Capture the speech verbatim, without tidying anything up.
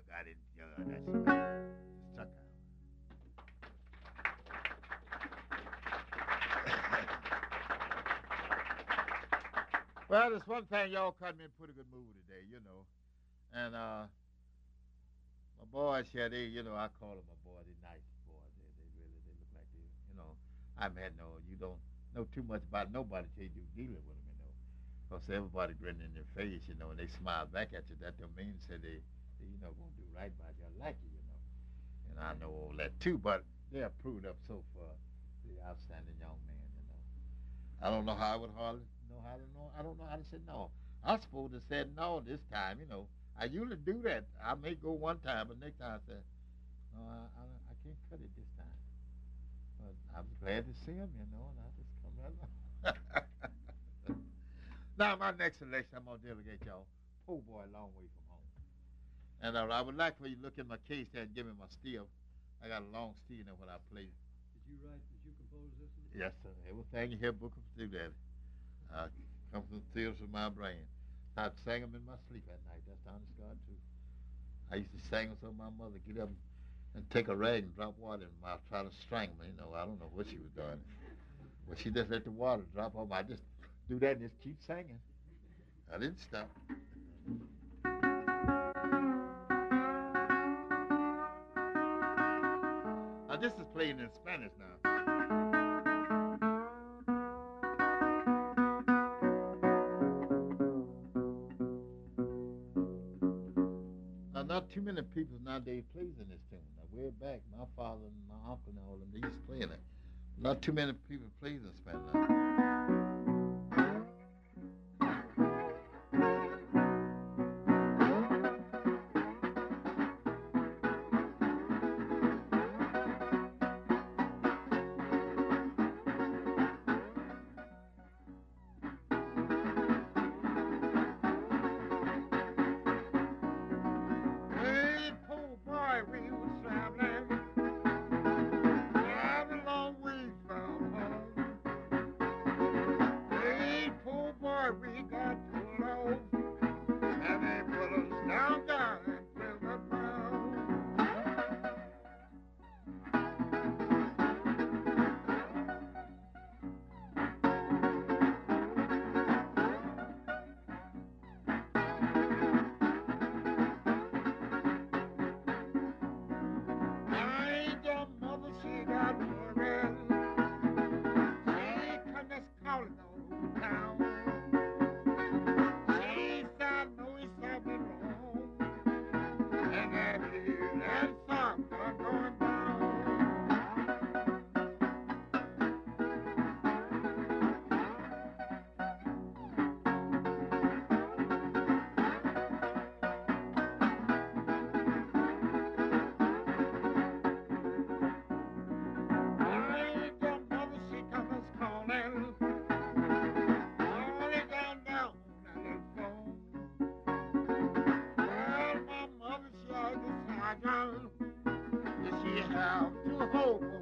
got it. Yeah, that's right. Just suck out. Well, there's one thing, y'all caught me in a pretty good mood today, you know. And uh, my boys here, they, you know, I call them my boys. They're nice boys. They, they really, they look like they, you know, I've had no, you don't know too much about nobody till you dealing with them, you know. Because everybody grinning in their face, you know, and they smile back at you. That don't mean say they, they you know, going to do right by you. I like you, you know. And I know all that too, but they are proved up so far. The outstanding young man, you know. I don't know how I would hardly know how to know. I don't know how to say no. I was supposed to say no this time, you know. I usually do that. I may go one time, but next time I say, no, I, I, I can't cut it this time. But I was glad to see him, you know, and I just come right along. Now, my next selection, I'm going to delegate y'all. Po' Boy, Long Way From Home. And uh, I would like for you to look in my case there and give me my steel. I got a long steel there when I play. Did you write, did you compose this one? Yes, sir. Everything you hear, book of do that. Uh, come from the tears of my brain. I'd sing them in my sleep at night. That's the honest God, too. I used to sing them so my mother get up and take a rag and drop water in my mouth, try to strangle me. You know, I don't know what she was doing. But she just let the water drop on me. I just do that and just keep singing. I didn't stop. Now, this is played in Spanish now. Now, not too many people nowadays plays in this tune. Now, way back, my father and my uncle and all of them, they used to play in it. Not too many people plays in Spanish now. She have to hope